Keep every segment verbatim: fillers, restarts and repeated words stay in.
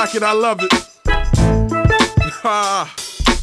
like it, I love it. Ha.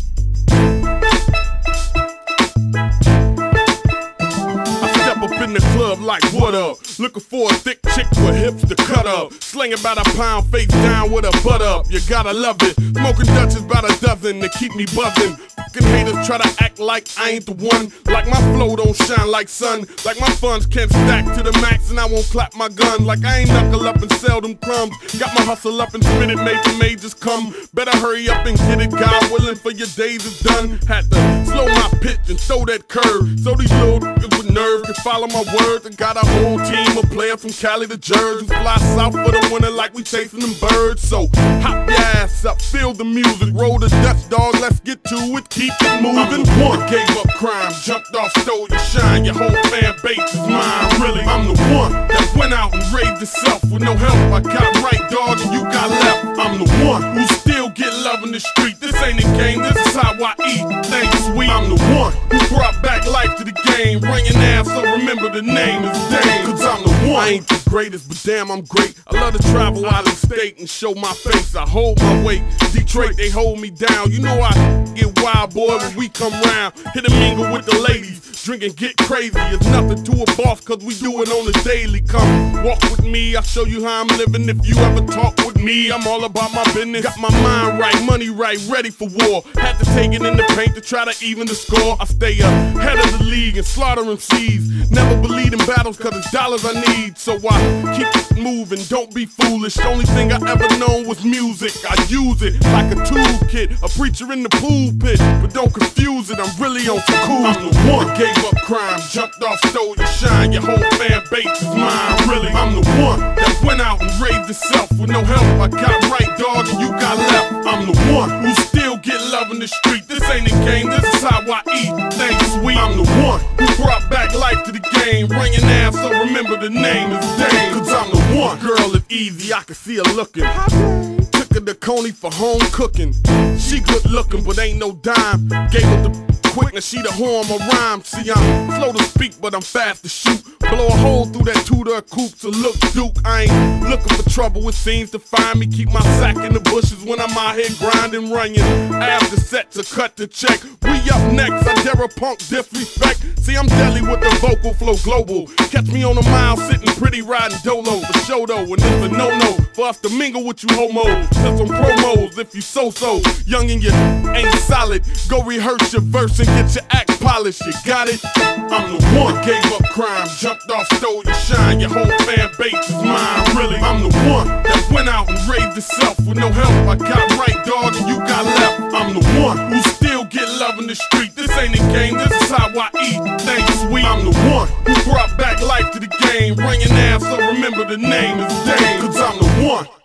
Up in the club like what up? Looking for a thick chick with hips to cut up. Slinging about a pound, face down with a butt up. You gotta love it. Smoking Dutch is about a dozen to keep me buzzing. Fucking haters try to act like I ain't the one. Like my flow don't shine like sun. Like my funds can't stack to the max and I won't clap my gun. Like I ain't knuckle up and sell them crumbs. Got my hustle up and spit it, make the majors come. Better hurry up and get it, God willing, for your days is done. Had to slow my pitch and throw that curve so these little niggas with nerve can follow my words. And got a whole team of players from Cali to Jersey who fly south for the winter like we chasing them birds. So hop your ass up, feel the music, roll the Dutch, dog, let's get to it, keep it moving. One gave up crime, jumped off, stole your shine, your whole fan base is mine. Really, I'm the one that went out and raised itself with no help. I got right, dog, and you got left. I'm the one who still get love in the street. This ain't a game, this is how I eat. Thanks, sweet. I'm the one who brought back life to the game. Run your ass, so remember the name is Dame. Cause I'm the one. I ain't the greatest, but damn, I'm great. I love to travel out of state and show my face. I hold my weight. Detroit, they hold me down. You know I get wild, boy, when we come round. Hit and mingle with the ladies. Drink and get crazy. It's nothing to a boss, cause we do it on the daily. Come walk with me, I'll show you how I'm living. If you ever talk with me, I'm all about my business. Got my mind right, money right, ready for war. Had to take it in the paint to try to even the score. I stay ahead of the league and slaughter M Cs. Never believe in battles cause it's dollars I need. So I keep it moving, don't be foolish. The only thing I ever known was music. I use it like a toolkit, a preacher in the pulpit. But don't confuse it, I'm really on some cool. I'm the one that gave up crime, jumped off, stole your shine. Your whole fan base is mine. Really, I'm the one that went out and raised itself with no help. I got right, dog, and you got left. I'm the one who still get love in the street. This ain't a game, this is how I eat. Thanks, sweet. I'm the one who brought back life to the game. Run your ass, so remember the name is Dame. Cause I'm the one. Girl, it's easy, I can see her looking. Took her to Coney for home cooking. She good looking, but ain't no dime. Gave her the quick, now she the horn, my rhyme. See, I'm slow to speak, but I'm fast to shoot. Blow a hole through that Tudor coupe to look Duke. I ain't looking for trouble, it seems to find me. Keep my sack in the bushes when I'm out here grinding, running. After set to cut the check. We up next, I dare a punk disrespect. See, I'm deadly with the vocal flow global. Catch me on a mile sitting pretty riding dolo. For show though, and it's a no-no for us to mingle with you homos. Send some promos if you so-so. Young and you ain't solid. Go rehearse your verse and get your act polished, you got it? I'm the one that gave up crime, jumped off, stole your shine. Your whole fan base is mine. Really, I'm the one that went out and raised itself with no help. I got right, dog, and you got left. I'm the one who still get love in the street. This ain't a game, this is how I eat. Thanks, sweet. I'm the one who brought back life to the game. Run your ass, so remember the name is Dame. Cause I'm the one.